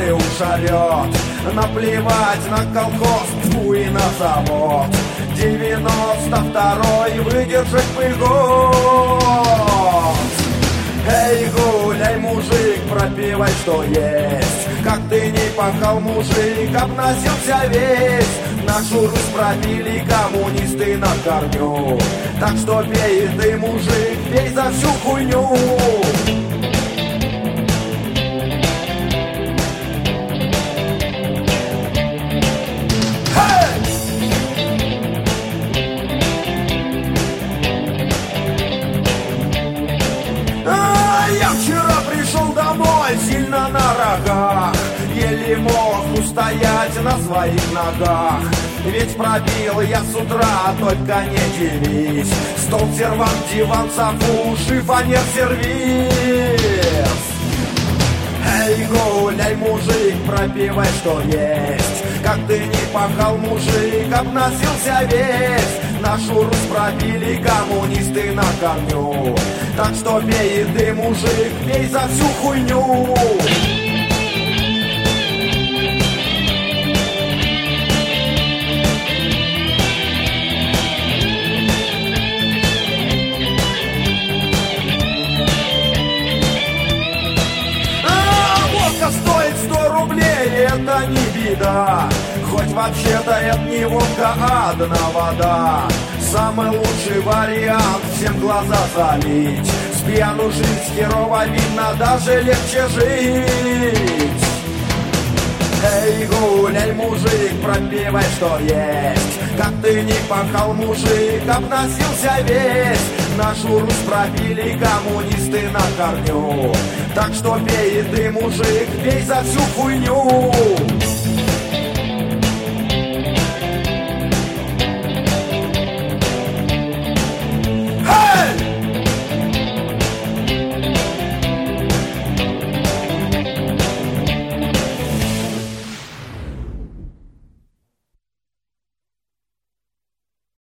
и уж орет. Наплевать на колхоз, тьфу и на завод. 92-й выдержать бы год. Эй, гуляй, мужик, пропивай, что есть. Как ты не пахал, мужик, обносился весь. Нашу Русь пропили коммунисты на корню. Так что пей ты, мужик, пей за всю хуйню. Я вчера пришел домой сильно на рогах. Еле мог устоять на своих ногах. Ведь пробил я с утра, только не дивись. Стол, сервант, диван, софу, шифонер, сервис. Эй, гуляй, мужик, пропивай, что есть. Как ты не пахал, мужик, обносился весь. Нашу Русь пробили коммунисты на корню. Так что пей ты, мужик, пей за всю хуйню. Водка стоит 100 рублей, это не беда. Хоть вообще-то это не водка, а одна вода. Самый лучший вариант всем глаза залить. С пьяну жить херово видно, даже легче жить. Эй, гуляй, мужик, пропивай, что есть. Как ты не пахал, мужик, обносился весь. Нашу Русь пробили коммунисты на корню. Так что пей ты, мужик, пей за всю хуйню.